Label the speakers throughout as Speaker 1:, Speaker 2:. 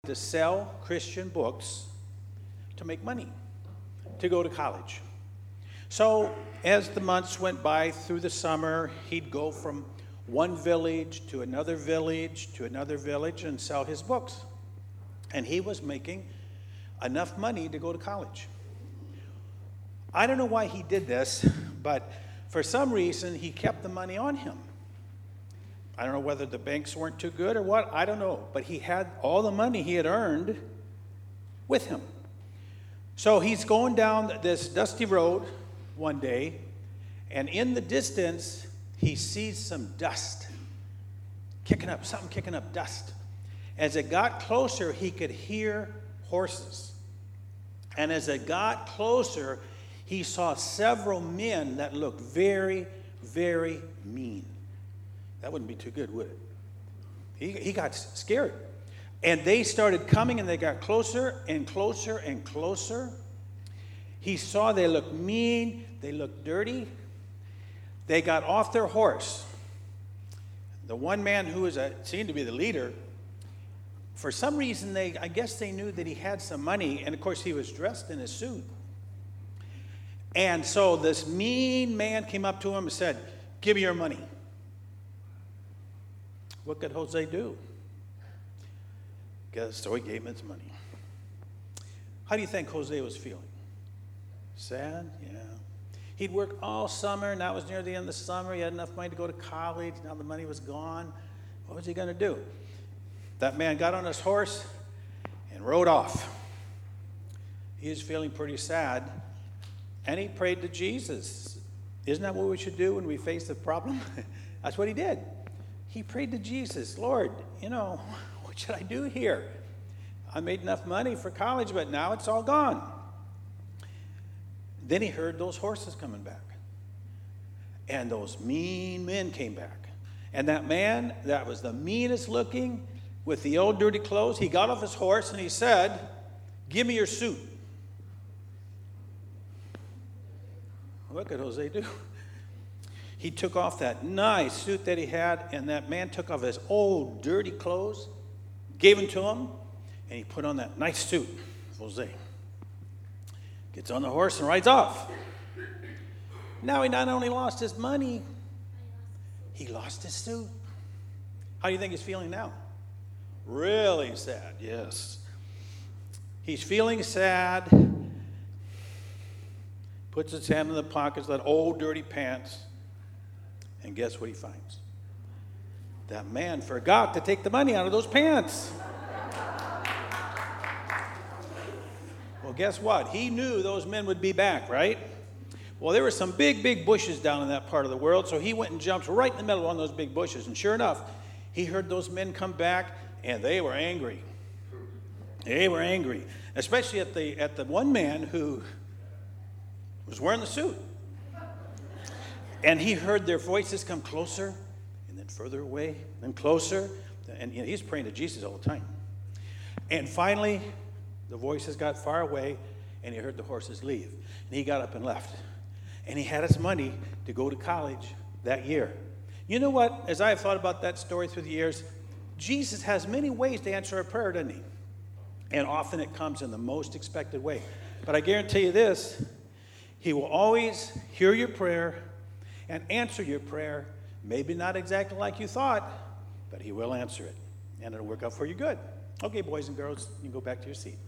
Speaker 1: to sell Christian books to make money, to go to college. So as the months went by through the summer, he'd go from one village to another village to another village and sell his books. And he was making enough money to go to college. I don't know why he did this, but for some reason he kept the money on him. I don't know whether the banks weren't too good or what, I don't know. But he had all the money he had earned with him. So he's going down this dusty road one day, and in the distance, he sees some dust kicking up dust. As it got closer, he could hear horses. And as it got closer, he saw several men that looked very, very mean. That wouldn't be too good, would it? He got scared. And they started coming, and they got closer and closer and closer. He saw they looked mean, they looked dirty. They got off their horse. The one man who seemed to be the leader, for some reason, I guess they knew that he had some money, and of course he was dressed in a suit. And so this mean man came up to him and said, "Give me your money." What could Jose do? So he gave him his money. How do you think Jose was feeling? Sad? Yeah. He'd worked all summer. Now it was near the end of the summer. He had enough money to go to college. Now the money was gone. What was he going to do? That man got on his horse and rode off. He was feeling pretty sad. And he prayed to Jesus. Isn't that what we should do when we face a problem? That's what he did. He prayed to Jesus. "Lord, what should I do here? I made enough money for college, but now it's all gone." Then he heard those horses coming back. And those mean men came back. And that man that was the meanest looking with the old dirty clothes, he got off his horse and he said, "Give me your suit." What could Jose do? He took off that nice suit that he had, and that man took off his old dirty clothes, gave them to him, and he put on that nice suit. Jose gets on the horse and rides off. Now he not only lost his money, he lost his suit. How do you think he's feeling now? Really sad, yes. He's feeling sad, puts his hand in the pockets of that old dirty pants, and guess what he finds? That man forgot to take the money out of those pants. Well, guess what? He knew those men would be back, right? Well, there were some big, big bushes down in that part of the world, so he went and jumped right in the middle of one of those big bushes. And sure enough, he heard those men come back, and they were angry. They were angry, especially at the one man who was wearing the suit. And he heard their voices come closer, and then further away, then closer. And he's praying to Jesus all the time. And finally, the voices got far away, and he heard the horses leave. And he got up and left. And he had his money to go to college that year. You know what? As I have thought about that story through the years, Jesus has many ways to answer a prayer, doesn't he? And often it comes in the most expected way. But I guarantee you this, he will always hear your prayer and answer your prayer. Maybe not exactly like you thought, but he will answer it. And it'll work out for you good. Okay, boys and girls, you can go back to your seat.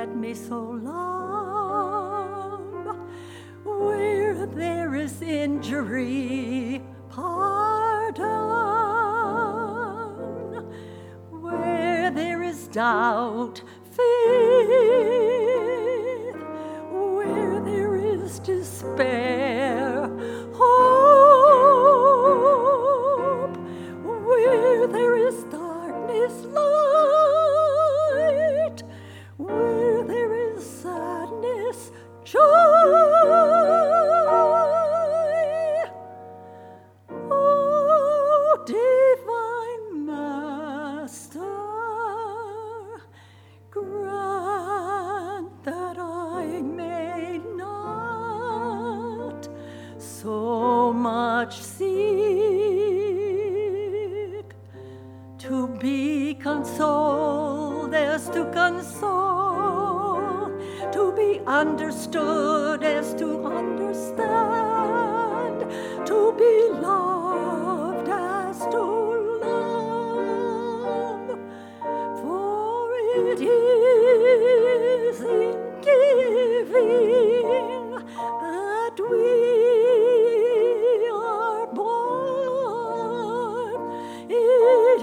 Speaker 2: led me so long. Where there is injury, pardon. Where there is doubt, faith. Where there is despair, hope. Where there is darkness, light. Where there is sadness, joy. Oh, divine Master, grant that I may not so much seek to be consoled as to console, to be understood as to understand, to be loved as to love. For it is in giving that we are born. It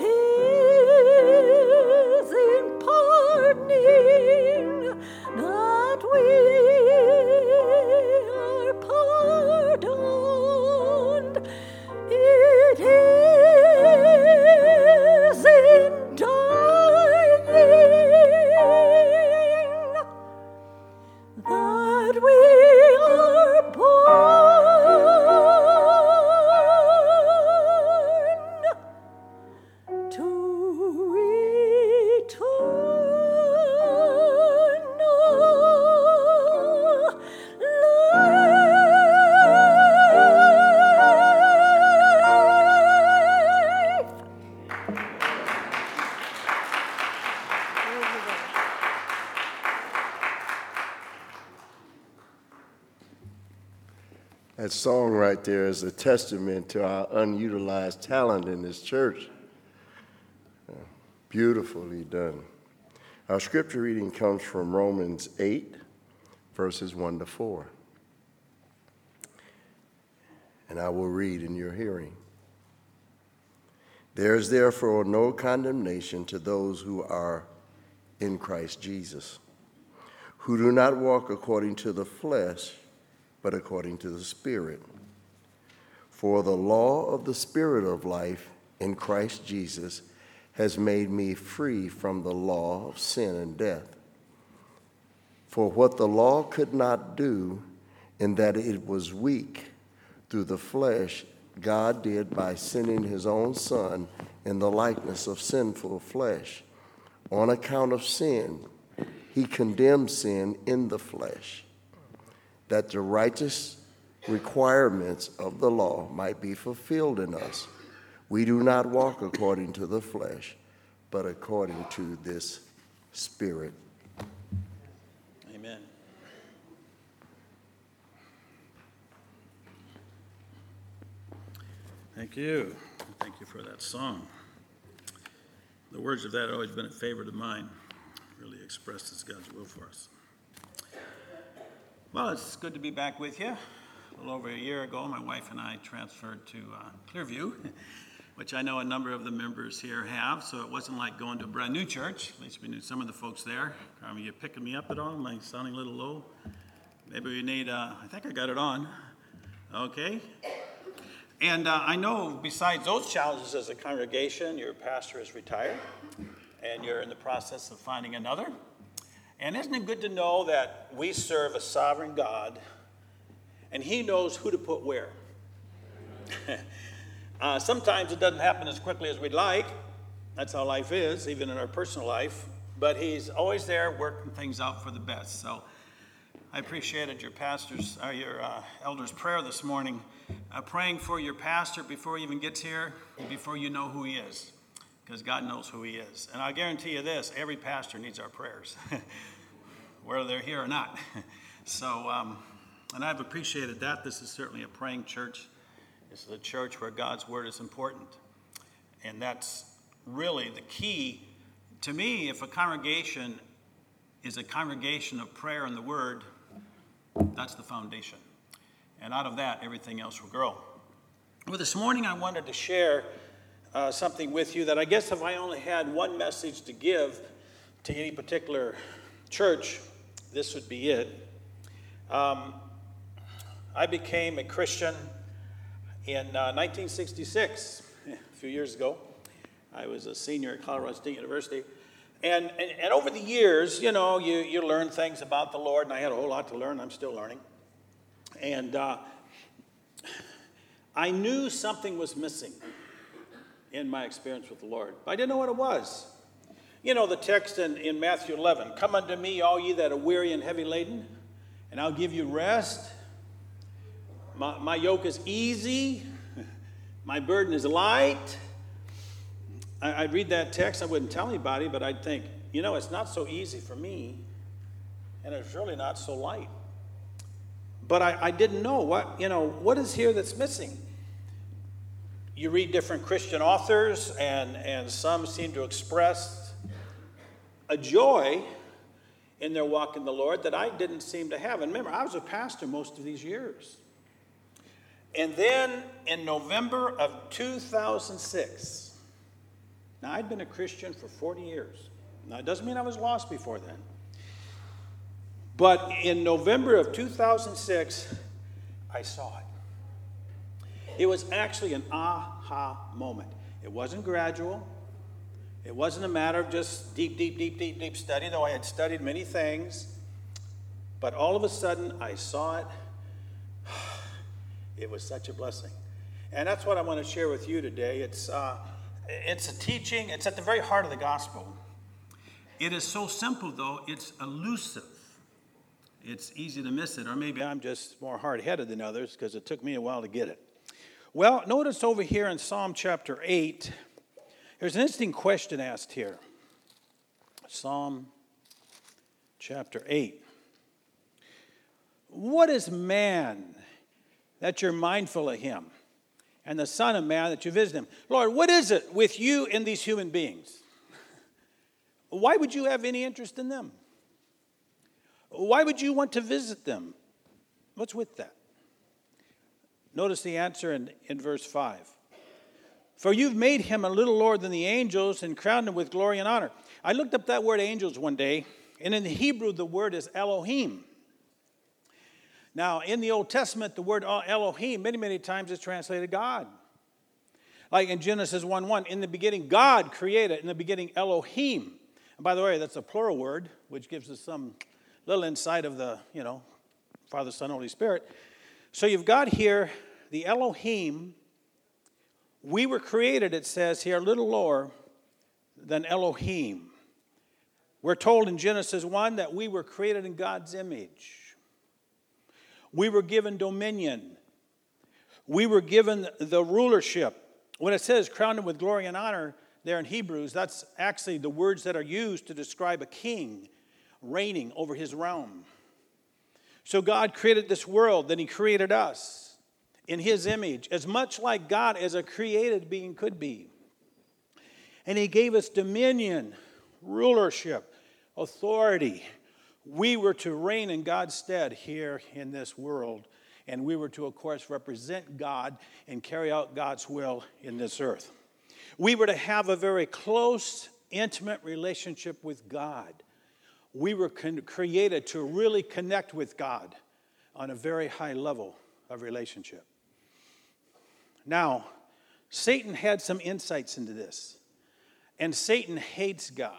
Speaker 2: is in pardoning that we are pardoned. It is in dying that we are born to eternal life.
Speaker 3: That song right there is a testament to our unutilized talent in this church. Beautifully done. Our scripture reading comes from Romans 8, verses 1 to 4. And I will read in your hearing. There is therefore no condemnation to those who are in Christ Jesus, who do not walk according to the flesh, but according to the Spirit. For the law of the Spirit of life in Christ Jesus has made me free from the law of sin and death. For what the law could not do, in that it was weak through the flesh, God did by sending his own Son in the likeness of sinful flesh. On account of sin, he condemned sin in the flesh, that the righteous requirements of the law might be fulfilled in us. We do not walk according to the flesh, but according to this Spirit.
Speaker 1: Amen. Thank you. Thank you for that song. The words of that have always been a favorite of mine. Really expressed as God's will for us. Well, it's good to be back with you. A little over a year ago, my wife and I transferred to Clearview, which I know a number of the members here have, so it wasn't like going to a brand new church. At least we knew some of the folks there. Are you picking me up at all? Am I sounding a little low? Maybe we need, I think I got it on. Okay. And I know besides those challenges as a congregation, your pastor is retired, and you're in the process of finding another. And isn't it good to know that we serve a sovereign God, and he knows who to put where? Sometimes it doesn't happen as quickly as we'd like. That's how life is, even in our personal life. But he's always there working things out for the best. So I appreciated your elder's prayer this morning, praying for your pastor before he even gets here, and before you know who he is, because God knows who he is. And I guarantee you this, every pastor needs our prayers, whether they're here or not. So, and I've appreciated that. This is certainly a praying church. This is a church where God's word is important. And that's really the key. To me, if a congregation is a congregation of prayer and the Word. That's the foundation. And out of that, everything else will grow. Well, this morning I wanted to share something with you that I guess if I only had one message to give to any particular church, this would be it. I became a Christian in 1966, a few years ago. I was a senior at Colorado State University. And over the years, you know, you learn things about the Lord, and I had a whole lot to learn. I'm still learning. And I knew something was missing in my experience with the Lord, but I didn't know what it was. You know the text in Matthew 11, "Come unto me, all ye that are weary and heavy laden, and I'll give you rest. My yoke is easy, my burden is light." I'd read that text, I wouldn't tell anybody, but I'd think, you know, it's not so easy for me, and it's really not so light. But I didn't know what is here that's missing. You read different Christian authors, and some seem to express a joy in their walk in the Lord that I didn't seem to have. And remember, I was a pastor most of these years. And then in November of 2006, now I'd been a Christian for 40 years. Now it doesn't mean I was lost before then. But in November of 2006, I saw it. It was actually an aha moment. It wasn't gradual. It wasn't a matter of just deep study, though I had studied many things. But all of a sudden, I saw it. It was such a blessing. And that's what I want to share with you today. It's a teaching. It's at the very heart of the gospel. It is so simple, though, it's elusive. It's easy to miss it, or maybe I'm just more hard-headed than others because it took me a while to get it. Well, notice over here in Psalm chapter 8, there's an interesting question asked here. Psalm chapter 8. What is man that you're mindful of him, and the Son of Man that you visit him? Lord, what is it with you and these human beings? Why would you have any interest in them? Why would you want to visit them? What's with that? Notice the answer in verse 5. For you've made him a little lower than the angels and crowned him with glory and honor. I looked up that word angels one day, and in the Hebrew the word is Elohim. Now, in the Old Testament, the word Elohim many times is translated God. Like in Genesis 1:1, in the beginning God created, in the beginning Elohim. And by the way, that's a plural word, which gives us some little insight of the, Father, Son, Holy Spirit. So you've got here the Elohim. We were created, it says here, a little lower than Elohim. We're told in Genesis 1 that we were created in God's image. We were given dominion. We were given the rulership. When it says crowned him with glory and honor there in Hebrews, that's actually the words that are used to describe a king reigning over his realm. So God created this world, then he created us in his image, as much like God as a created being could be. And he gave us dominion, rulership, authority. We were to reign in God's stead here in this world, and we were to, of course, represent God and carry out God's will in this earth. We were to have a very close, intimate relationship with God. We were created to really connect with God on a very high level of relationship. Now, Satan had some insights into this, and Satan hates God.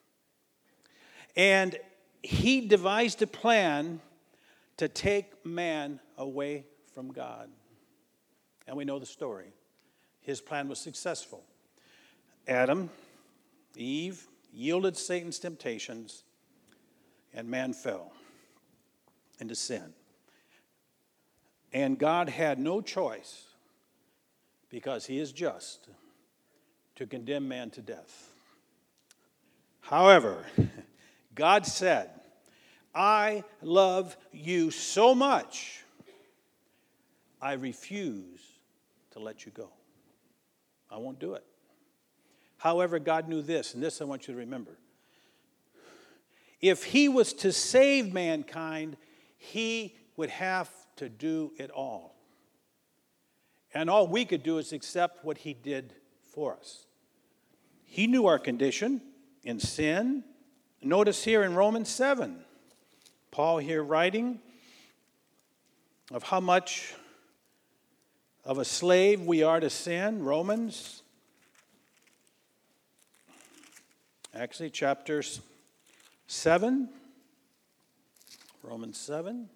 Speaker 1: And he devised a plan to take man away from God. And we know the story. His plan was successful. Adam, Eve, yielded Satan's temptations, and man fell into sin. And God had no choice, because he is just, to condemn man to death. However, God said, I love you so much, I refuse to let you go. I won't do it. However, God knew this, and this I want you to remember. If he was to save mankind, he would have to do it all. And all we could do is accept what he did for us. He knew our condition in sin. Notice here in Romans 7, Paul here writing of how much of a slave we are to sin. Romans, actually chapter 7, Romans 7.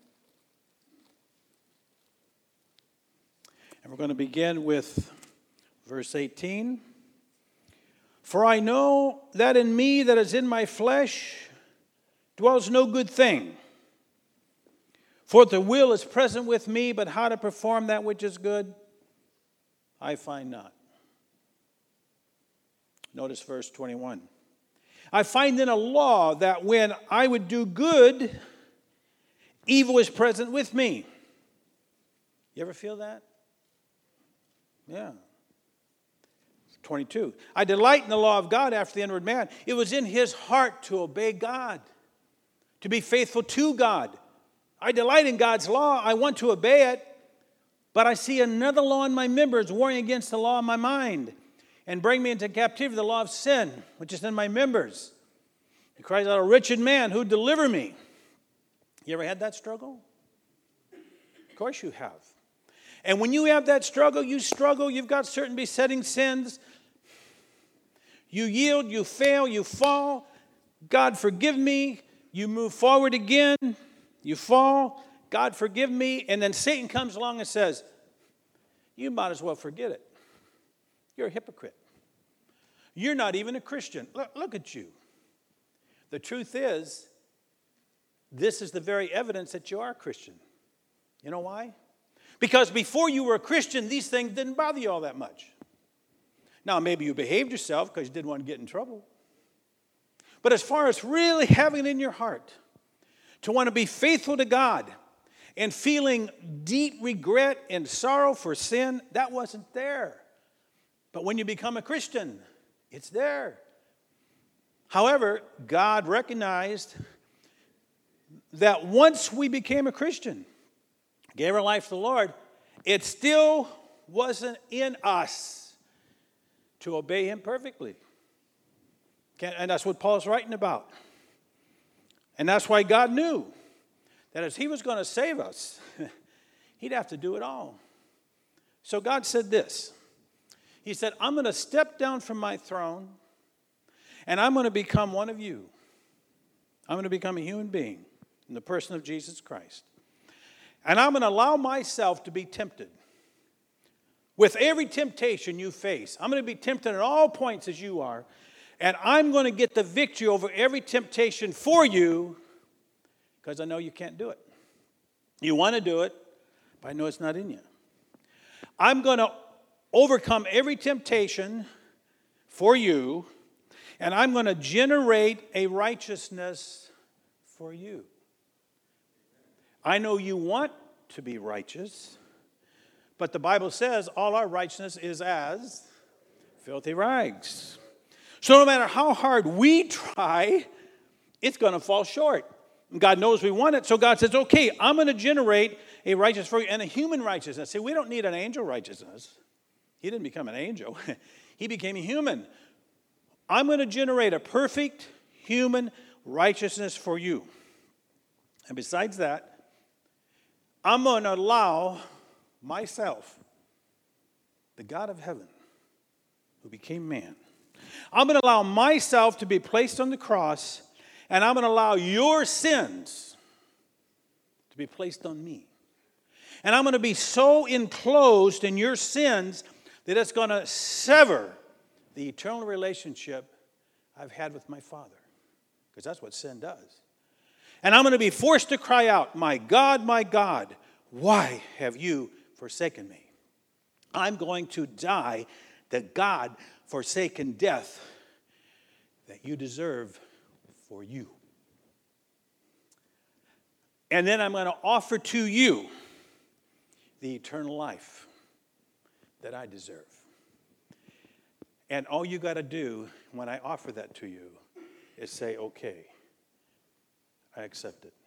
Speaker 1: And we're going to begin with verse 18. For I know that in me that is in my flesh dwells no good thing. For the will is present with me, but how to perform that which is good, I find not. Notice verse 21. I find in a law that when I would do good, evil is present with me. You ever feel that? Yeah. 22. I delight in the law of God after the inward man. It was in his heart to obey God, to be faithful to God. I delight in God's law. I want to obey it. But I see another law in my members warring against the law in my mind and bring me into captivity, the law of sin, which is in my members. He cries out, a wretched man, who deliver me? You ever had that struggle? Of course you have. And when you have that struggle, you've got certain besetting sins. You yield, you fail, you fall. God forgive me. You move forward again. You fall. God forgive me. And then Satan comes along and says, you might as well forget it. You're a hypocrite. You're not even a Christian. Look at you. The truth is, this is the very evidence that you are a Christian. You know why? Because before you were a Christian, these things didn't bother you all that much. Now, maybe you behaved yourself because you didn't want to get in trouble. But as far as really having it in your heart to want to be faithful to God and feeling deep regret and sorrow for sin, that wasn't there. But when you become a Christian, it's there. However, God recognized that once we became a Christian, gave our life to the Lord, it still wasn't in us to obey him perfectly. And that's what Paul's writing about. And that's why God knew that as he was going to save us, he'd have to do it all. So God said this. He said, I'm going to step down from my throne, and I'm going to become one of you. I'm going to become a human being in the person of Jesus Christ. And I'm going to allow myself to be tempted. With every temptation you face, I'm going to be tempted at all points as you are. And I'm going to get the victory over every temptation for you because I know you can't do it. You want to do it, but I know it's not in you. I'm going to overcome every temptation for you, and I'm going to generate a righteousness for you. I know you want to be righteous, but the Bible says all our righteousness is as filthy rags. So no matter how hard we try, it's going to fall short. And God knows we want it, so God says, okay, I'm going to generate a righteousness for you and a human righteousness. See, we don't need an angel righteousness. He didn't become an angel. He became a human. I'm going to generate a perfect human righteousness for you. And besides that, I'm going to allow myself, the God of heaven, who became man, I'm going to allow myself to be placed on the cross, and I'm going to allow your sins to be placed on me. And I'm going to be so enclosed in your sins that it's going to sever the eternal relationship I've had with my Father. Because that's what sin does. And I'm going to be forced to cry out, my God, why have you forsaken me? I'm going to die the God-forsaken death that you deserve for you. And then I'm going to offer to you the eternal life that I deserve. And all you got to do when I offer that to you is say, okay, I accept it.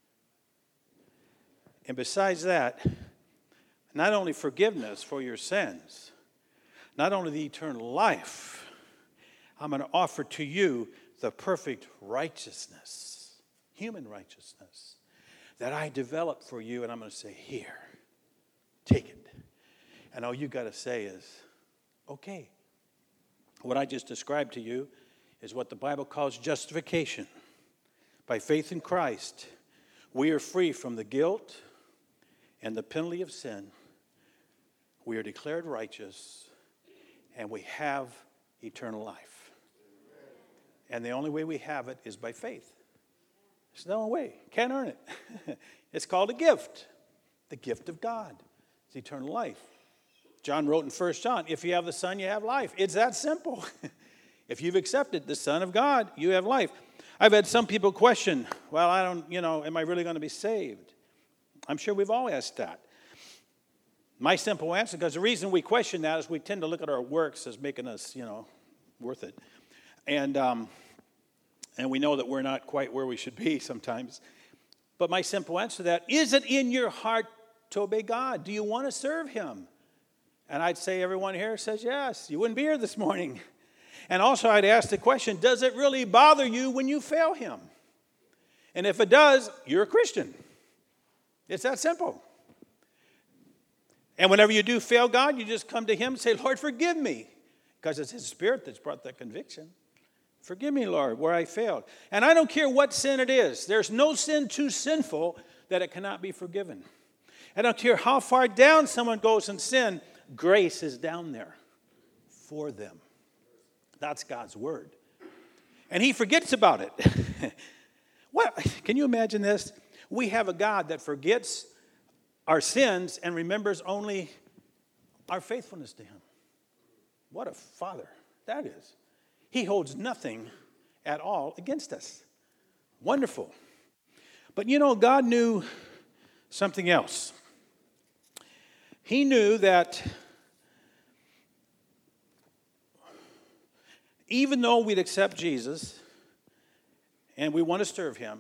Speaker 1: And besides that, not only forgiveness for your sins, not only the eternal life, I'm going to offer to you the perfect righteousness, human righteousness, that I developed for you, and I'm going to say, here, take it. And all you got to say is, okay. What I just described to you is what the Bible calls justification. By faith in Christ, we are free from the guilt and the penalty of sin. We are declared righteous, and we have eternal life. And the only way we have it is by faith. There's no way. Can't earn it. It's called a gift. The gift of God. It's eternal life. John wrote in 1 John, if you have the Son, you have life. It's that simple. If you've accepted the Son of God, you have life. I've had some people question, well, I don't, am I really going to be saved? I'm sure we've all asked that. My simple answer, because the reason we question that is we tend to look at our works as making us, worth it. And we know that we're not quite where we should be sometimes. But my simple answer to that, is it in your heart to obey God? Do you want to serve Him? And I'd say everyone here says yes. You wouldn't be here this morning. And also I'd ask the question, does it really bother you when you fail Him? And if it does, you're a Christian. It's that simple. And whenever you do fail God, you just come to Him and say, Lord, forgive me. Because it's His Spirit that's brought that conviction. Forgive me, Lord, where I failed. And I don't care what sin it is. There's no sin too sinful that it cannot be forgiven. I don't care how far down someone goes in sin, grace is down there for them. That's God's word. And He forgets about it. What? Can you imagine this? We have a God that forgets our sins and remembers only our faithfulness to Him. What a Father that is. He holds nothing at all against us. Wonderful. But God knew something else. He knew that even though we'd accept Jesus and we want to serve Him,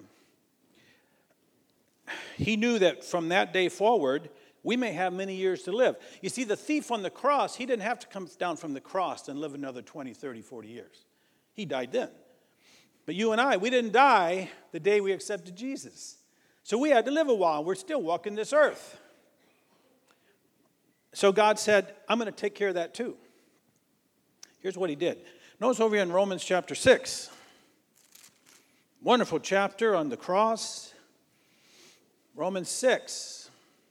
Speaker 1: He knew that from that day forward, we may have many years to live. You see, the thief on the cross, he didn't have to come down from the cross and live another 20, 30, 40 years. He died then. But you and I, we didn't die the day we accepted Jesus. So we had to live a while. We're still walking this earth. So God said, I'm going to take care of that too. Here's what He did. Notice over here in Romans chapter 6. Wonderful chapter on the cross. Romans 6.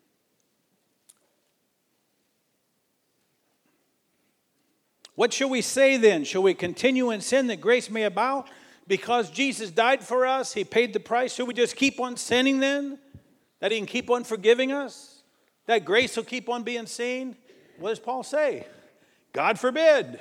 Speaker 1: What shall we say then? Shall we continue in sin that grace may abound? Because Jesus died for us, He paid the price. Should we just keep on sinning then? That He can keep on forgiving us? That grace will keep on being seen? What does Paul say? God forbid.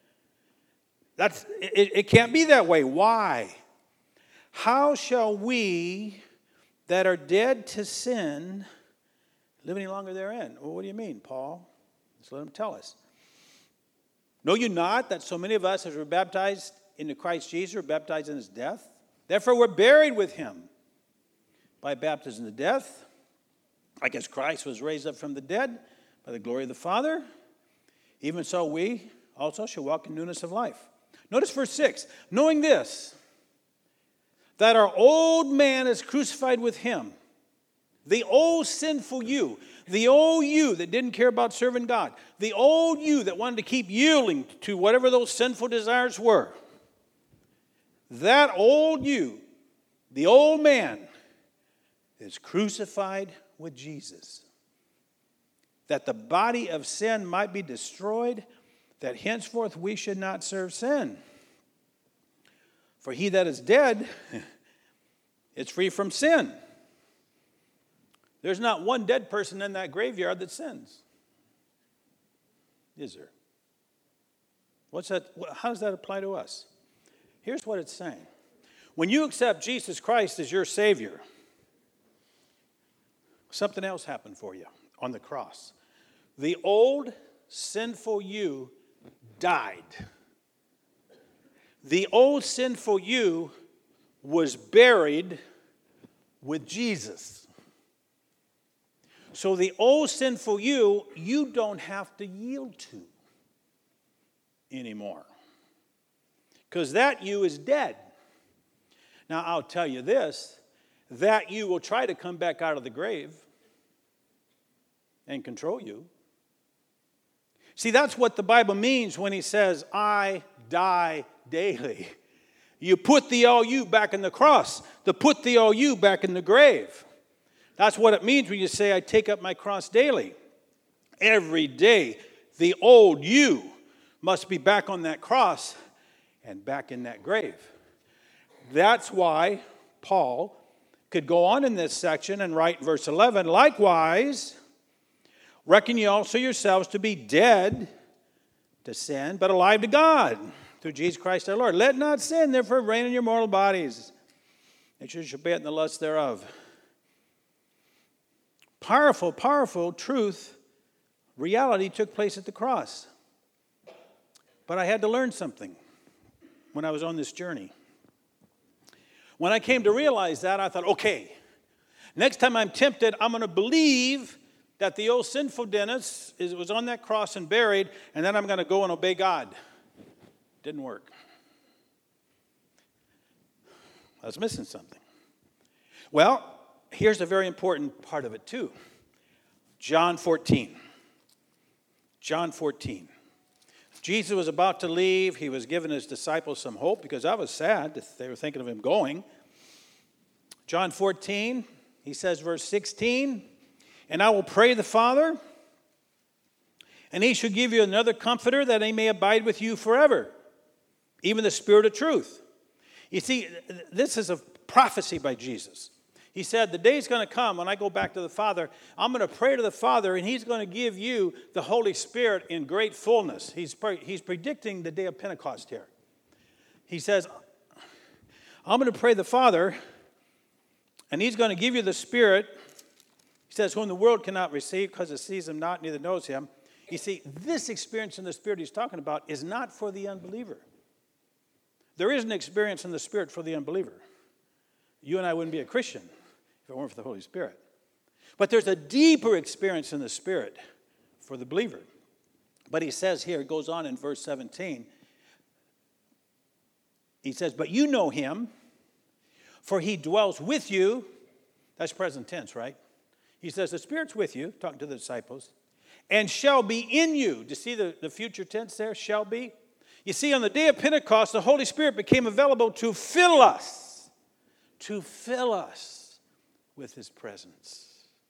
Speaker 1: It can't be that way. Why? How shall we that are dead to sin live any longer therein? Well, what do you mean, Paul? Let's let him tell us. Know you not that so many of us, as we're baptized into Christ Jesus, are baptized in His death? Therefore we're buried with Him by baptism to death, like as Christ was raised up from the dead by the glory of the Father. Even so we also shall walk in newness of life. Notice verse 6. Knowing this, that our old man is crucified with Him. The old sinful you. The old you that didn't care about serving God. The old you that wanted to keep yielding to whatever those sinful desires were. That old you, the old man, is crucified with Jesus. That the body of sin might be destroyed, that henceforth we should not serve sin. For he that is dead is free from sin. There's not one dead person in that graveyard that sins. Is there? What's that? How does that apply to us? Here's what it's saying. When you accept Jesus Christ as your Savior, something else happened for you on the cross. The old sinful you died. The old sinful you was buried with Jesus. So the old sinful you don't have to yield to anymore. Because that you is dead. Now, I'll tell you this, that you will try to come back out of the grave and control you. See, that's what the Bible means when he says, I die daily. You put the old you back in the cross, to put the old you back in the grave. That's what it means when you say, I take up my cross daily. Every day, the old you must be back on that cross and back in that grave. That's why Paul could go on in this section and write verse 11, likewise, reckon ye also yourselves to be dead to sin, but alive to God through Jesus Christ our Lord. Let not sin therefore reign in your mortal bodies, that you should obey it in the lust thereof. Powerful, powerful truth, reality took place at the cross. But I had to learn something when I was on this journey. When I came to realize that, I thought, okay, next time I'm tempted, I'm going to believe that the old sinful Dennis was on that cross and buried, and then I'm going to go and obey God. Didn't work. I was missing something. Well, here's a very important part of it too. John 14. John 14. Jesus was about to leave. He was giving his disciples some hope because I was sad that they were thinking of him going. John 14, he says, verse 16, and I will pray the Father, and he shall give you another comforter that he may abide with you forever, even the Spirit of truth. You see, this is a prophecy by Jesus. He said, the day's going to come when I go back to the Father, I'm going to pray to the Father, and he's going to give you the Holy Spirit in great fullness. He's predicting the day of Pentecost here. He says, I'm going to pray the Father, and he's going to give you the Spirit. He says, whom the world cannot receive because it sees him not, neither knows him. You see, this experience in the Spirit he's talking about is not for the unbeliever. There is an experience in the Spirit for the unbeliever. You and I wouldn't be a Christian if it weren't for the Holy Spirit. But there's a deeper experience in the Spirit for the believer. But he says here, it goes on in verse 17, he says, but you know him, for he dwells with you. That's present tense, right? He says, the Spirit's with you, talking to the disciples, and shall be in you. Do you see the future tense there, shall be? You see, on the day of Pentecost, the Holy Spirit became available to fill us with his presence.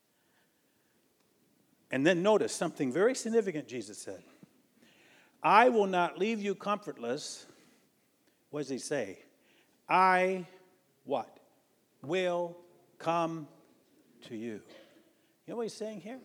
Speaker 1: And then notice something very significant Jesus said. I will not leave you comfortless. What does he say? I, what? Will come to you. You know what he's saying here?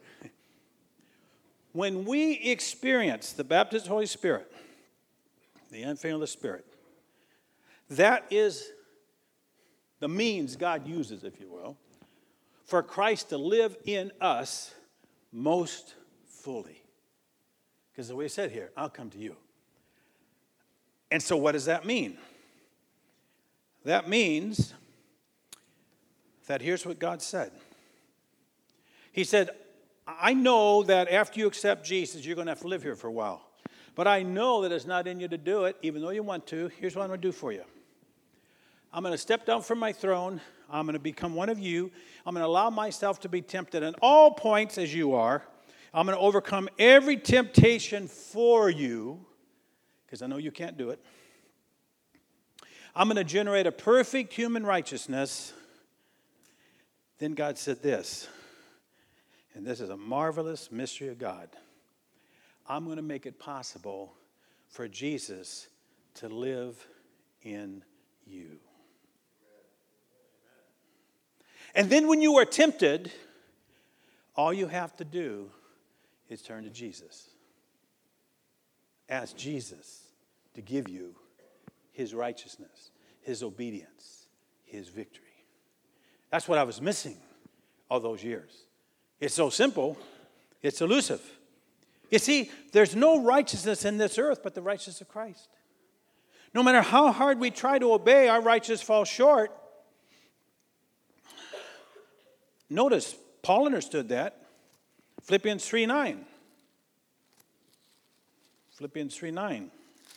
Speaker 1: When we experience the baptism of the Holy Spirit, the unfailing of the Spirit, that is the means God uses, if you will, for Christ to live in us most fully. Because the way he said here, I'll come to you. And so what does that mean? That means that here's what God said. He said, I know that after you accept Jesus, you're going to have to live here for a while. But I know that it's not in you to do it, even though you want to. Here's what I'm going to do for you. I'm going to step down from my throne. I'm going to become one of you. I'm going to allow myself to be tempted at all points as you are. I'm going to overcome every temptation for you, because I know you can't do it. I'm going to generate a perfect human righteousness. Then God said this, and this is a marvelous mystery of God. I'm going to make it possible for Jesus to live in you. And then when you are tempted, all you have to do is turn to Jesus. Ask Jesus to give you his righteousness, his obedience, his victory. That's what I was missing all those years. It's so simple, it's elusive. You see, there's no righteousness in this earth but the righteousness of Christ. No matter how hard we try to obey, our righteousness falls short. Notice, Paul understood that. Philippians 3:9. Philippians 3:9.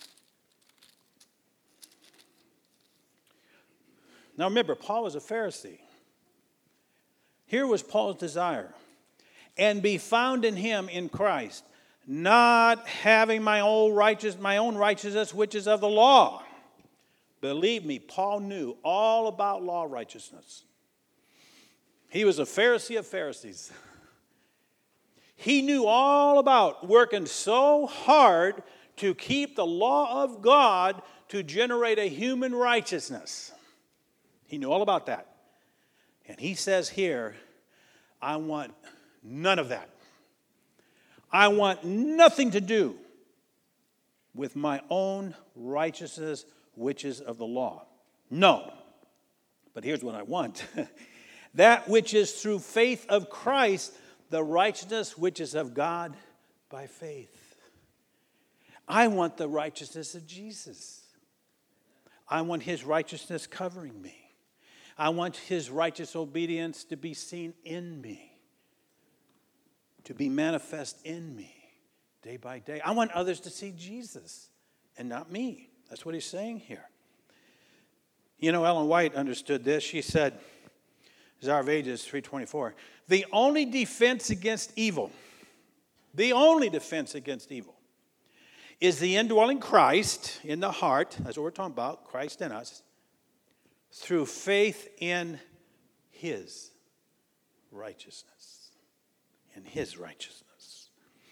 Speaker 1: Now remember, Paul was a Pharisee. Here was Paul's desire. And be found in him, in Christ, not having my own righteousness, which is of the law. Believe me, Paul knew all about law righteousness. He was a Pharisee of Pharisees. He knew all about working so hard to keep the law of God to generate a human righteousness. He knew all about that. And he says here, I want none of that. I want nothing to do with my own righteousness, which is of the law. No. But here's what I want. That which is through faith of Christ, the righteousness which is of God by faith. I want the righteousness of Jesus. I want his righteousness covering me. I want his righteous obedience to be seen in me, to be manifest in me day by day. I want others to see Jesus and not me. That's what he's saying here. You know, Ellen White understood this. She said, Desire of Ages 3:24, the only defense against evil is the indwelling Christ in the heart, that's what we're talking about, Christ in us, through faith in his righteousness. In his righteousness.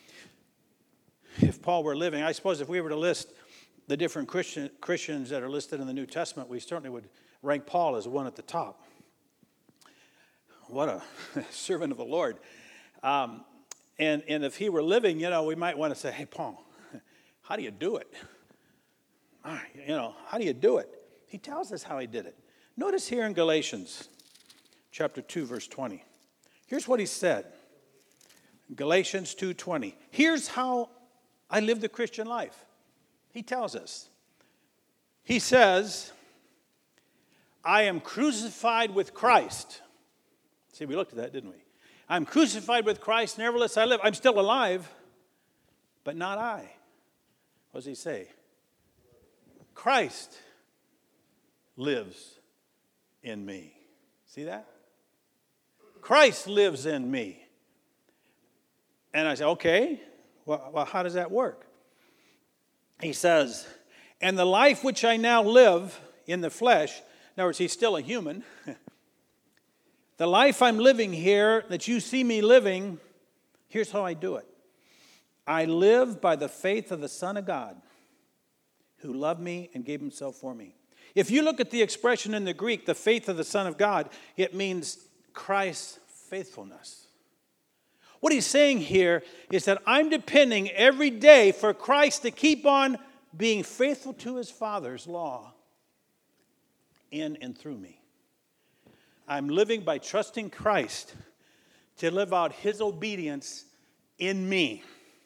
Speaker 1: If Paul were living, I suppose if we were to list the different Christians that are listed in the New Testament, we certainly would rank Paul as one at the top. What a servant of the Lord. And if he were living, you know, we might want to say, hey, Paul, how do you do it? You know, how do you do it? He tells us how he did it. Notice here in Galatians chapter 2, verse 20. Here's what he said. Galatians 2:20. Here's how I live the Christian life. He tells us. He says, I am crucified with Christ. See, we looked at that, didn't we? I'm crucified with Christ, nevertheless I live. I'm still alive, but not I. What does he say? Christ lives in me. See that? Christ lives in me. And I say, okay, well, how does that work? He says, and the life which I now live in the flesh, in other words, he's still a human. The life I'm living here, that you see me living, here's how I do it. I live by the faith of the Son of God, who loved me and gave himself for me. If you look at the expression in the Greek, the faith of the Son of God, it means Christ's faithfulness. What he's saying here is that I'm depending every day for Christ to keep on being faithful to his Father's law in and through me. I'm living by trusting Christ to live out his obedience in me.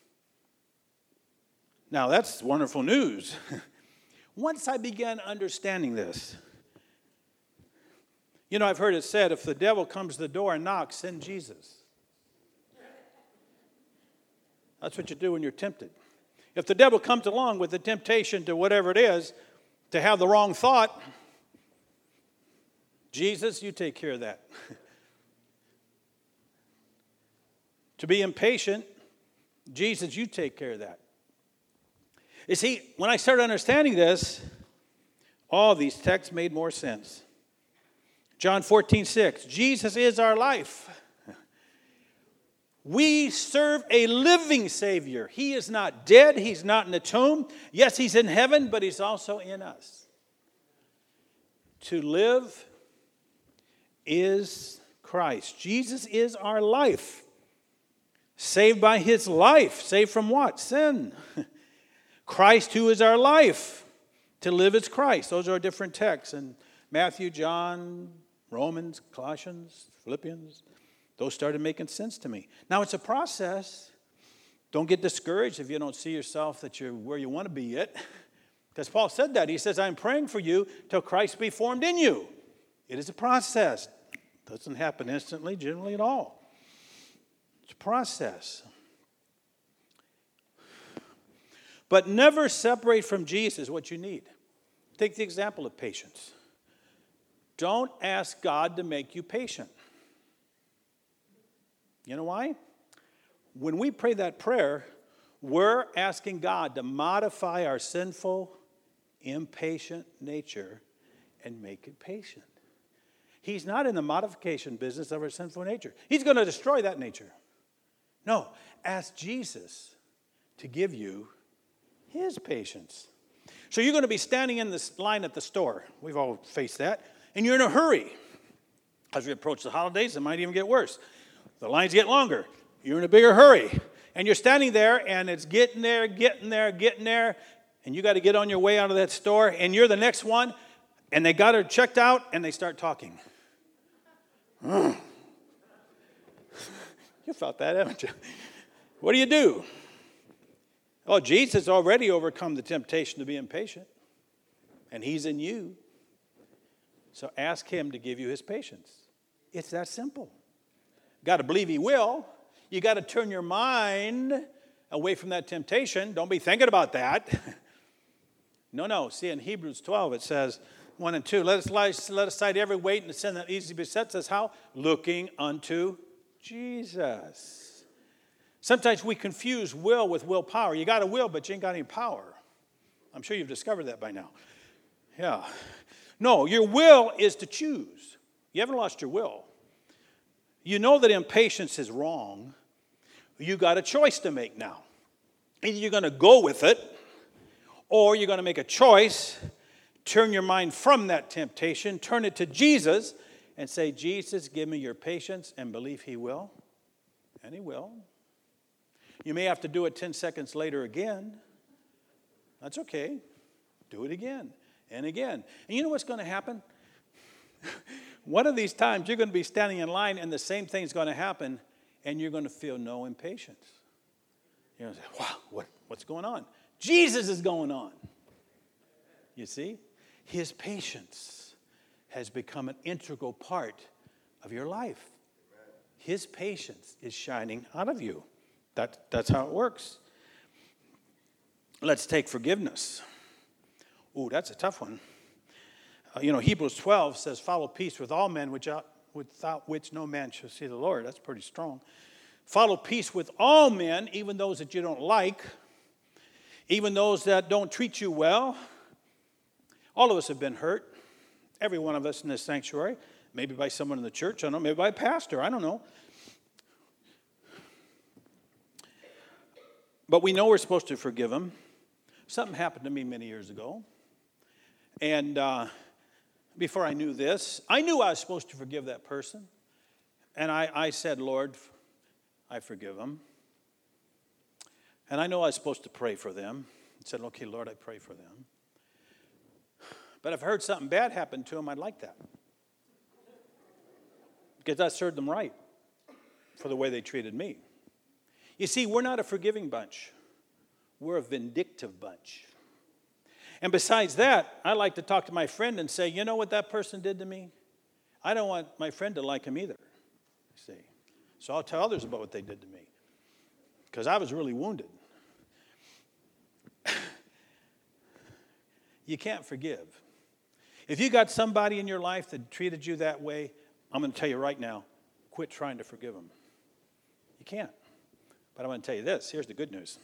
Speaker 1: Now, that's wonderful news. Once I began understanding this, you know, I've heard it said, if the devil comes to the door and knocks, send Jesus. That's what you do when you're tempted. If the devil comes along with the temptation to whatever it is, to have the wrong thought, Jesus, you take care of that. To be impatient, Jesus, you take care of that. You see, when I started understanding this, all these texts made more sense. John 14:6, Jesus is our life. We serve a living Savior. He is not dead. He's not in a tomb. Yes, he's in heaven, but he's also in us. To live is Christ. Jesus is our life. Saved by his life. Saved from what? Sin. Christ, who is our life. To live is Christ. Those are different texts in Matthew, John, Romans, Colossians, Philippians. Those started making sense to me. Now, it's a process. Don't get discouraged if you don't see yourself that you're where you want to be yet. Because Paul said that. He says, I'm praying for you till Christ be formed in you. It is a process. Doesn't happen instantly, generally at all. It's a process. But never separate from Jesus what you need. Take the example of patience. Don't ask God to make you patient. You know why? When we pray that prayer, we're asking God to modify our sinful, impatient nature and make it patient. He's not in the modification business of our sinful nature. He's going to destroy that nature. No, ask Jesus to give you his patience. So you're going to be standing in this line at the store. We've all faced that. And you're in a hurry. As we approach the holidays, it might even get worse. The lines get longer. You're in a bigger hurry. And you're standing there, and it's getting there. And you got to get on your way out of that store, and you're the next one, and they got her checked out, and they start talking. You felt that, haven't you? What do? Oh, Jesus already overcome the temptation to be impatient, and he's in you. So ask him to give you his patience. It's that simple. Got to believe he will. You got to turn your mind away from that temptation. Don't be thinking about that. No. See, in Hebrews 12, it says, 1 and 2, let aside every weight and the sin that easily besets us. How? Looking unto Jesus. Sometimes we confuse will with willpower. You got a will, but you ain't got any power. I'm sure you've discovered that by now. Yeah. No, your will is to choose. You haven't lost your will. You know that impatience is wrong. You got a choice to make now. Either you're going to go with it, or you're going to make a choice, turn your mind from that temptation, turn it to Jesus, and say, Jesus, give me your patience, and believe he will. And he will. You may have to do it 10 seconds later again. That's okay. Do it again and again. And you know what's going to happen? One of these times you're going to be standing in line and the same thing's going to happen and you're going to feel no impatience. You're going to say, wow, what's going on? Jesus is going on. You see? His patience has become an integral part of your life. His patience is shining out of you. That's how it works. Let's take forgiveness. Ooh, that's a tough one. Hebrews 12 says, follow peace with all men, without which no man shall see the Lord. That's pretty strong. Follow peace with all men, even those that you don't like, even those that don't treat you well. All of us have been hurt. Every one of us in this sanctuary. Maybe by someone in the church. I don't know. Maybe by a pastor. I don't know. But we know we're supposed to forgive them. Something happened to me many years ago. And before I knew this, I knew I was supposed to forgive that person. And I said, Lord, I forgive them. And I know I was supposed to pray for them. I said, okay, Lord, I pray for them. But if I heard something bad happen to them, I'd like that. Because that served them right for the way they treated me. You see, we're not a forgiving bunch. We're a vindictive bunch. And besides that, I like to talk to my friend and say, you know what that person did to me? I don't want my friend to like him either. See? So I'll tell others about what they did to me. Because I was really wounded. You can't forgive. If you got somebody in your life that treated you that way, I'm going to tell you right now, quit trying to forgive them. You can't. But I'm going to tell you this. Here's the good news.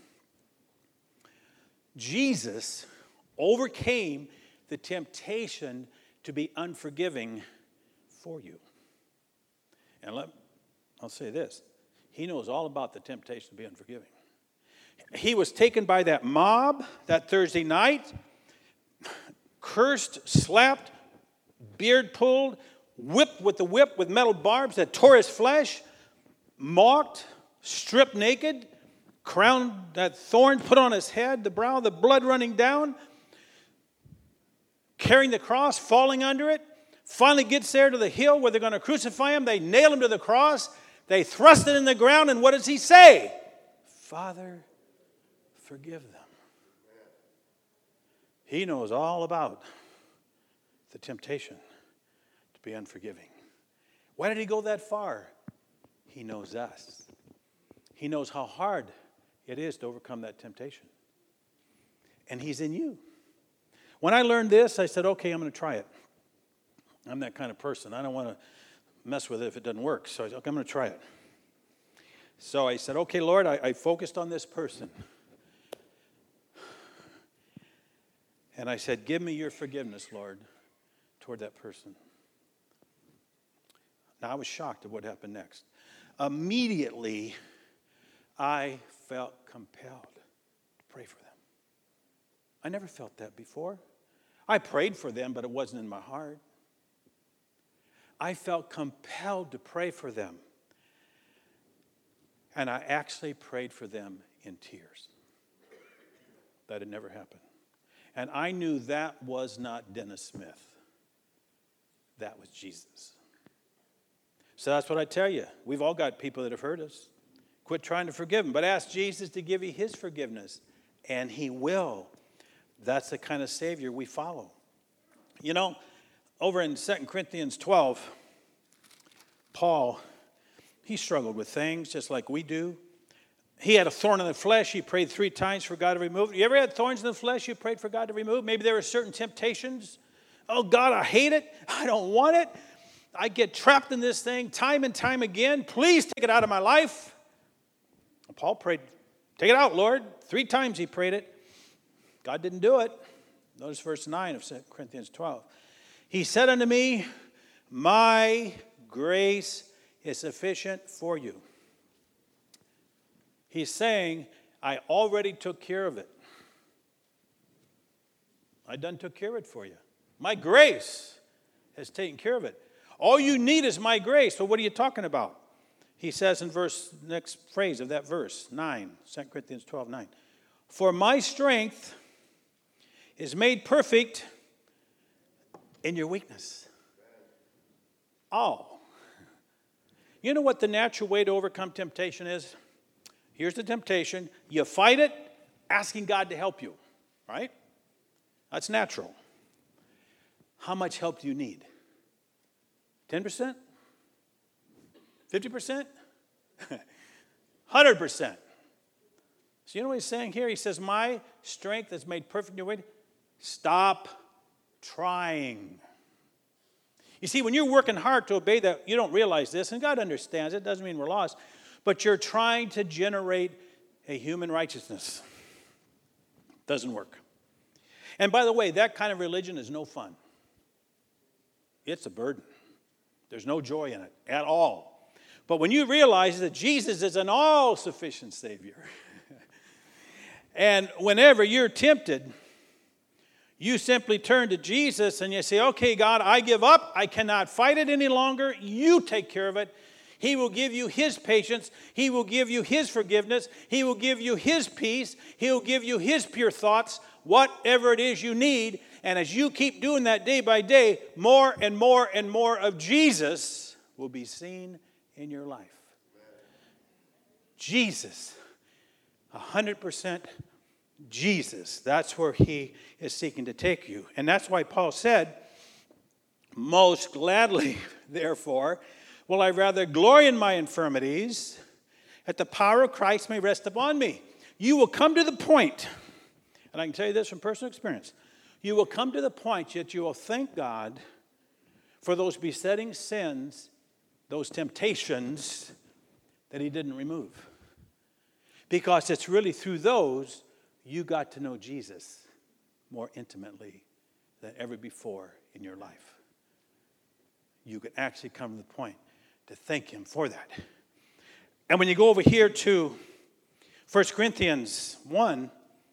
Speaker 1: Jesus overcame the temptation to be unforgiving for you. And I'll say this. He knows all about the temptation to be unforgiving. He was taken by that mob that Thursday night, cursed, slapped, beard pulled, whipped with the whip with metal barbs that tore his flesh, mocked, stripped naked, crowned that thorn put on his head, the brow, the blood running down, carrying the cross, falling under it, finally gets there to the hill where they're going to crucify him. They nail him to the cross. They thrust it in the ground, and what does he say? Father, forgive them. He knows all about the temptation to be unforgiving. Why did he go that far? He knows us. He knows how hard it is to overcome that temptation. And he's in you. When I learned this, I said, okay, I'm going to try it. I'm that kind of person. I don't want to mess with it if it doesn't work. So I said, okay, I'm going to try it. So I said, okay, Lord, I focused on this person. And I said, give me your forgiveness, Lord, toward that person. Now, I was shocked at what happened next. Immediately, I felt compelled to pray for them. I never felt that before. I prayed for them, but it wasn't in my heart. I felt compelled to pray for them. And I actually prayed for them in tears. That had never happened. And I knew that was not Dennis Smith. That was Jesus. So that's what I tell you. We've all got people that have hurt us. Quit trying to forgive them, but ask Jesus to give you his forgiveness, and he will. That's the kind of Savior we follow. You know, over in 2 Corinthians 12, Paul, he struggled with things just like we do. He had a thorn in the flesh. He prayed 3 times for God to remove it. You ever had thorns in the flesh you prayed for God to remove? Maybe there were certain temptations. Oh, God, I hate it. I don't want it. I get trapped in this thing time and time again. Please take it out of my life. And Paul prayed, take it out, Lord. 3 times he prayed it. God didn't do it. Notice verse 9 of 2 Corinthians 12. He said unto me, my grace is sufficient for you. He's saying, I already took care of it. I done took care of it for you. My grace has taken care of it. All you need is my grace. So what are you talking about? He says in next phrase of that verse, 9, 2 Corinthians 12, 9. For my strength is made perfect in your weakness. Oh. You know what the natural way to overcome temptation is? Here's the temptation. You fight it, asking God to help you. Right? That's natural. How much help do you need? 10%? 50%? 100%. So you know what he's saying here? He says, my strength is made perfect in your weakness. Stop trying. You see, when you're working hard to obey that, you don't realize this, and God understands it. Doesn't mean we're lost. But you're trying to generate a human righteousness. Doesn't work. And by the way, that kind of religion is no fun. It's a burden. There's no joy in it at all. But when you realize that Jesus is an all-sufficient Savior, and whenever you're tempted, you simply turn to Jesus and you say, okay, God, I give up. I cannot fight it any longer. You take care of it. He will give you his patience. He will give you his forgiveness. He will give you his peace. He will give you his pure thoughts, whatever it is you need. And as you keep doing that day by day, more and more and more of Jesus will be seen in your life. Jesus, 100% Jesus. That's where he is seeking to take you. And that's why Paul said, most gladly, therefore, will I rather glory in my infirmities, that the power of Christ may rest upon me. You will come to the point, and I can tell you this from personal experience, you will come to the point that you will thank God for those besetting sins, those temptations that he didn't remove. Because it's really through those you got to know Jesus more intimately than ever before in your life. You could actually come to the point to thank him for that. And when you go over here to 1 Corinthians 1,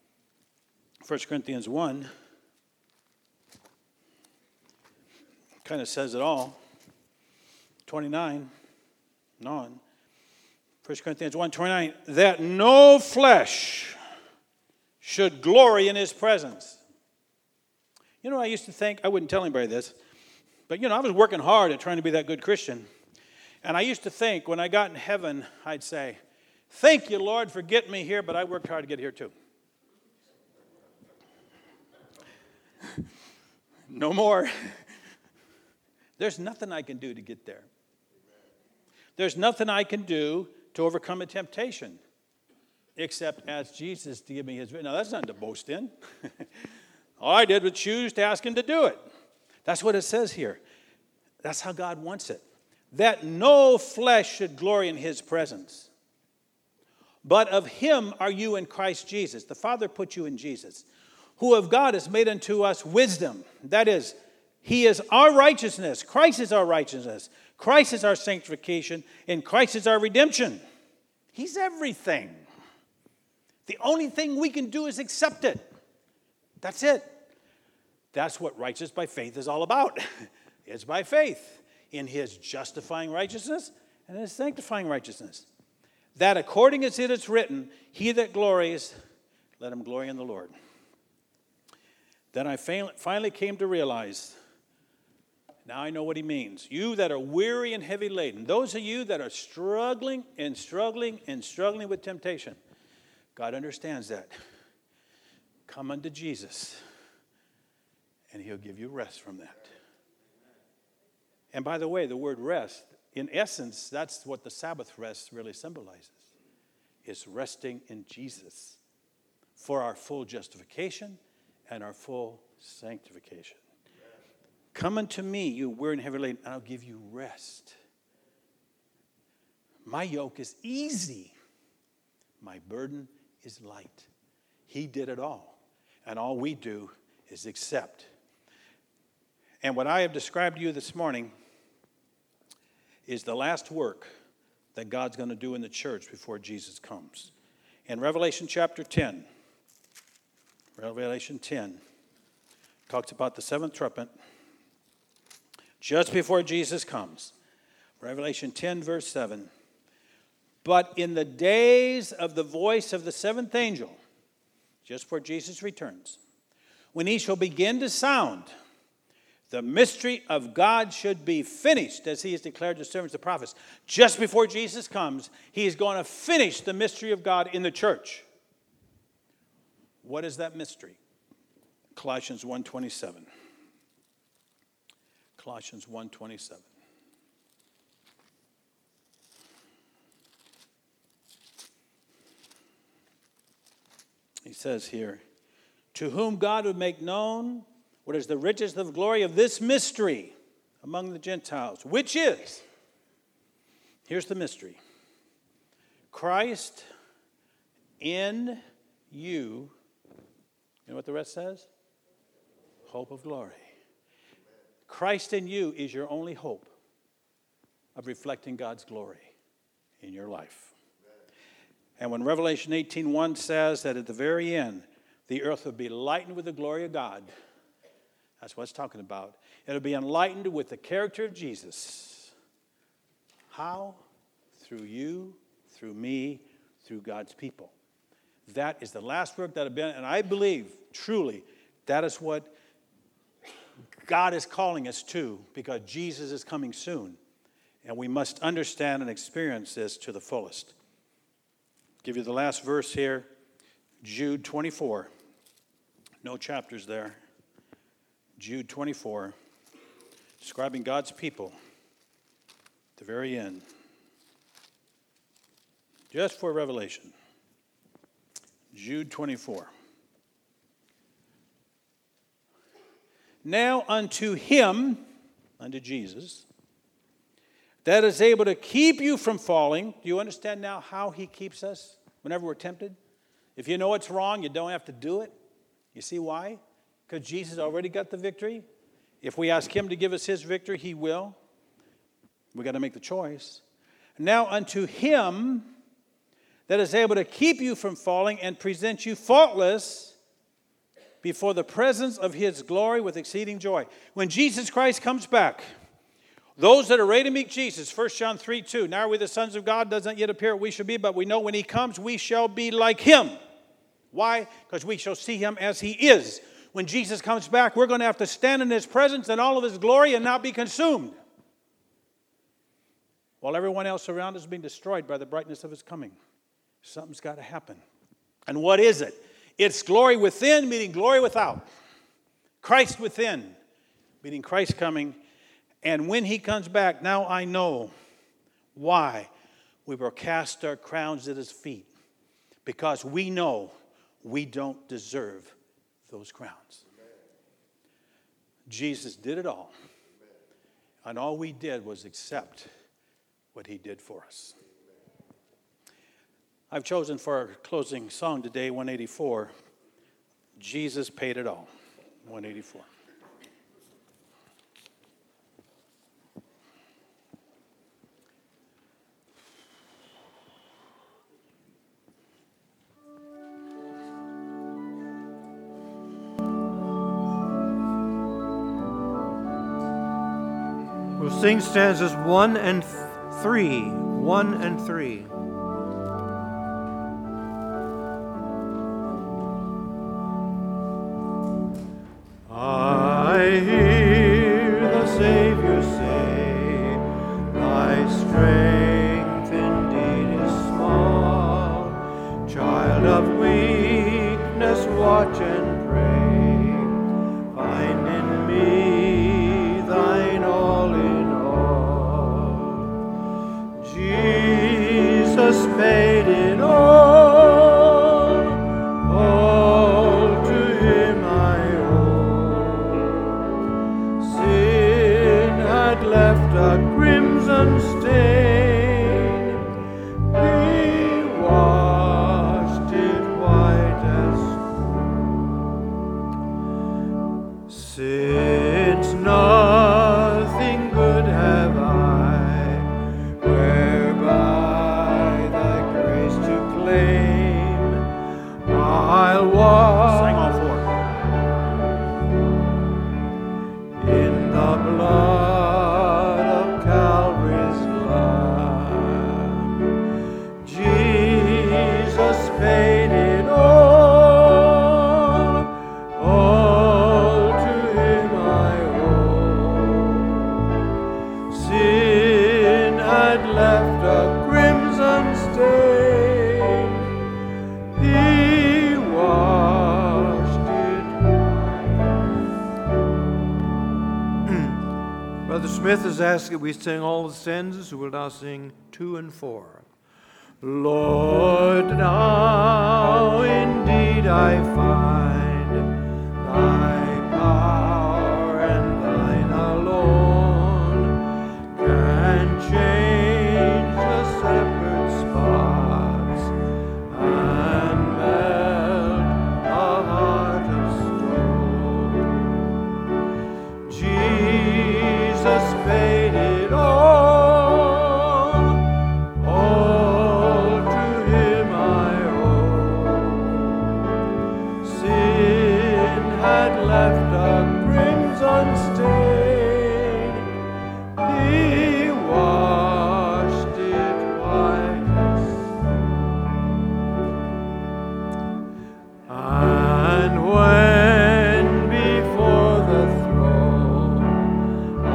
Speaker 1: kind of says it all. 29, on. 1 Corinthians 1:29, that no flesh should glory in his presence. You know, I used to think, I wouldn't tell anybody this, but I was working hard at trying to be that good Christian. And I used to think when I got in heaven, I'd say, thank you, Lord, for getting me here, but I worked hard to get here too. No more. There's nothing I can do to get there. there's nothing I can do to overcome a temptation except ask Jesus to give me his. Now, that's nothing to boast in. All I did was choose to ask him to do it. That's what it says here. That's how God wants it. That no flesh should glory in his presence. But of him are you in Christ Jesus. The Father put you in Jesus, who of God has made unto us wisdom. That is, he is our righteousness. Christ is our righteousness. Christ is our sanctification, and Christ is our redemption. He's everything. The only thing we can do is accept it. That's it. That's what righteous by faith is all about. It's by faith in his justifying righteousness and his sanctifying righteousness. That according as it is written, he that glories, let him glory in the Lord. Then I finally came to realize, now I know what he means. You that are weary and heavy laden, those of you that are struggling with temptation, God understands that. Come unto Jesus, and he'll give you rest from that. And by the way, the word rest, in essence, that's what the Sabbath rest really symbolizes. It's resting in Jesus for our full justification and our full sanctification. Come unto me, you weary and heavy laden, and I'll give you rest. My yoke is easy. My burden is light. He did it all. And all we do is accept. And what I have described to you this morning is the last work that God's going to do in the church before Jesus comes. In Revelation chapter 10, talks about the seventh trumpet just before Jesus comes. Revelation 10, verse 7. But in the days of the voice of the seventh angel, just before Jesus returns, when he shall begin to sound, the mystery of God should be finished, as he has declared to servants the prophets. Just before Jesus comes, he is going to finish the mystery of God in the church. What is that mystery? Colossians 1:27. Colossians 1:27. He says here, to whom God would make known what is the riches of glory of this mystery among the Gentiles, which is, here's the mystery, Christ in you. You know what the rest says? Hope of glory. Christ in you is your only hope of reflecting God's glory in your life. And when Revelation 18:1 says that at the very end, the earth will be lightened with the glory of God, that's what it's talking about. It'll be enlightened with the character of Jesus. How? Through you, through me, through God's people. That is the last work that have been, and I believe, truly, that is what God is calling us to, because Jesus is coming soon. And we must understand and experience this to the fullest. Give you the last verse here, Jude 24. No chapters there. Jude 24, describing God's people at the very end. Just for Revelation. Jude 24. Now unto him, unto Jesus, that is able to keep you from falling. Do you understand now how he keeps us whenever we're tempted? If you know it's wrong, you don't have to do it. You see why? Because Jesus already got the victory. If we ask him to give us his victory, he will. We've got to make the choice. Now unto him that is able to keep you from falling and present you faultless before the presence of his glory with exceeding joy. When Jesus Christ comes back, those that are ready to meet Jesus, 1 John 3:2, now are we the sons of God, does not yet appear what we shall be, but we know when he comes, we shall be like him. Why? Because we shall see him as he is. When Jesus comes back, we're going to have to stand in his presence and all of his glory and not be consumed, while everyone else around us is being destroyed by the brightness of his coming. Something's got to happen. And what is it? It's glory within, meaning glory without. Christ within, meaning Christ coming. And when he comes back, now I know Why? We will cast our crowns at his feet because we know we don't deserve those crowns. Jesus did it all. And all we did was accept what he did for us. I've chosen for our closing song today, 184, Jesus Paid It All, 184.
Speaker 4: We'll sing stanzas 1 and 3. 1 and 3. I hear the Savior say, thy strength indeed is small. Child of weakness, watch and pray. Find in me thine all in all. Jesus paid it all. All to him I owe. Sin had left a crimson stain. He washed it white as snow. Since nothing good have I, whereby thy grace to claim, I'll walk
Speaker 1: Sing all four.
Speaker 4: in the blood of Calvary's Lamb. Jesus paid it all to him I owe. Sin had left a crimson stain. He washed it. Brother Smith has asked that we sing all the stanzas, who will now sing 2 and 4. Lord, now indeed I find thy power and thine alone can change the separate spots and melt a heart of stone. Jesus paid it all to him I owe. Sin had left a crimson stain. He washed it white as snow. And when before the throne I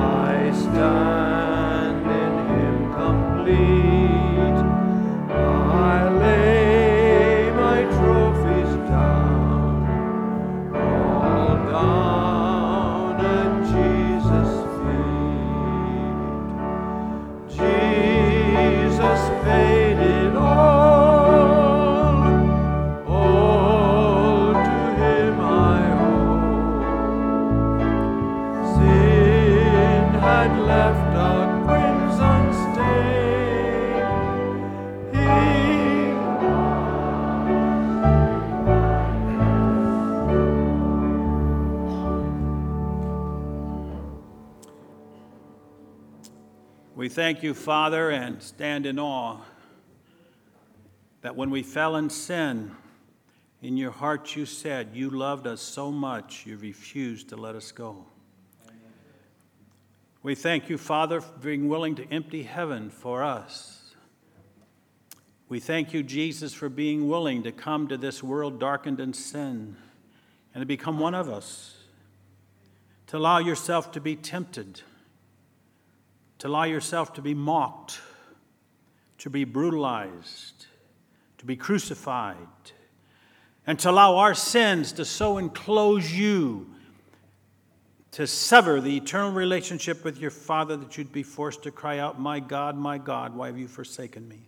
Speaker 4: stand in him complete, I lay my trophies down, all down at Jesus' feet. Jesus paid it all to him I owe. Sin had left a crimson stain. He
Speaker 1: We thank you, Father, and stand in awe that when we fell in sin, in your heart you said you loved us so much you refused to let us go. We thank you, Father, for being willing to empty heaven for us. We thank you, Jesus, for being willing to come to this world darkened in sin and to become one of us, to allow yourself to be tempted, to allow yourself to be mocked, to be brutalized, to be crucified, and to allow our sins to so enclose you to sever the eternal relationship with your Father, that you'd be forced to cry out, my God, why have you forsaken me?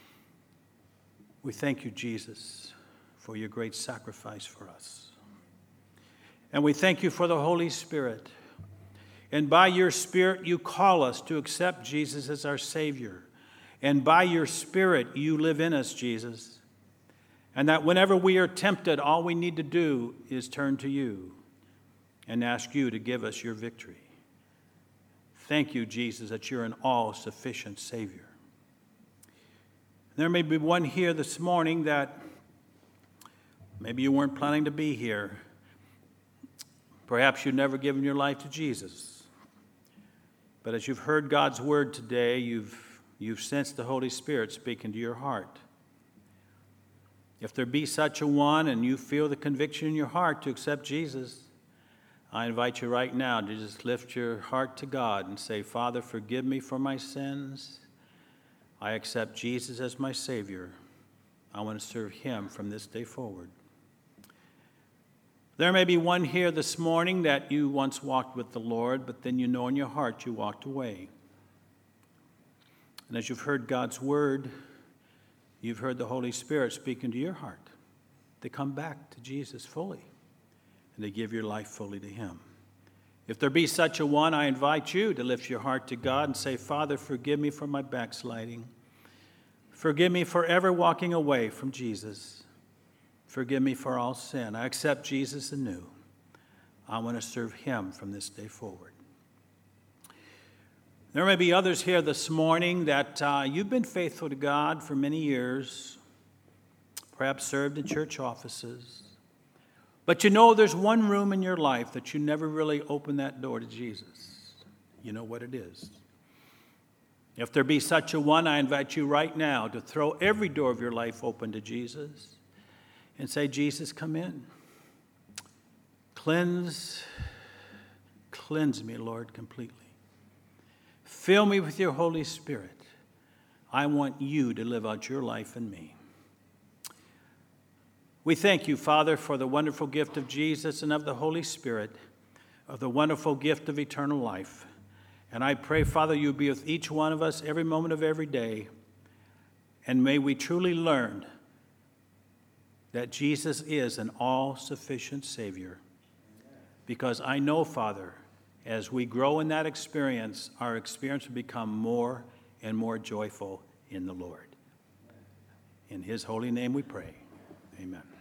Speaker 1: We thank you, Jesus, for your great sacrifice for us. And we thank you for the Holy Spirit. And by your Spirit, you call us to accept Jesus as our Savior. And by your Spirit, you live in us, Jesus. And that whenever we are tempted, all we need to do is turn to you and ask you to give us your victory. Thank you, Jesus, that you're an all-sufficient Savior. There may be one here this morning that maybe you weren't planning to be here. Perhaps you've never given your life to Jesus. But as you've heard God's word today, you've sensed the Holy Spirit speaking to your heart. If there be such a one and you feel the conviction in your heart to accept Jesus, I invite you right now to just lift your heart to God and say, Father, forgive me for my sins. I accept Jesus as my Savior. I want to serve him from this day forward. There may be one here this morning that you once walked with the Lord, but then you know in your heart you walked away. And as you've heard God's word, you've heard the Holy Spirit speaking to your heart to come back to Jesus fully and to give your life fully to him. If there be such a one, I invite you to lift your heart to God and say, Father, forgive me for my backsliding. Forgive me for ever walking away from Jesus. Forgive me for all sin. I accept Jesus anew. I want to serve him from this day forward. There may be others here this morning that you've been faithful to God for many years, perhaps served in church offices. But you know there's one room in your life that you never really opened that door to Jesus. You know what it is. If there be such a one, I invite you right now to throw every door of your life open to Jesus and say, Jesus, come in. Cleanse me, Lord, completely. Fill me with your Holy Spirit. I want you to live out your life in me. We thank you, Father, for the wonderful gift of Jesus and of the Holy Spirit, of the wonderful gift of eternal life. And I pray, Father, you be with each one of us every moment of every day. And may we truly learn that Jesus is an all-sufficient Savior. Because I know, Father, as we grow in that experience, our experience will become more and more joyful in the Lord. In his holy name we pray. Amen.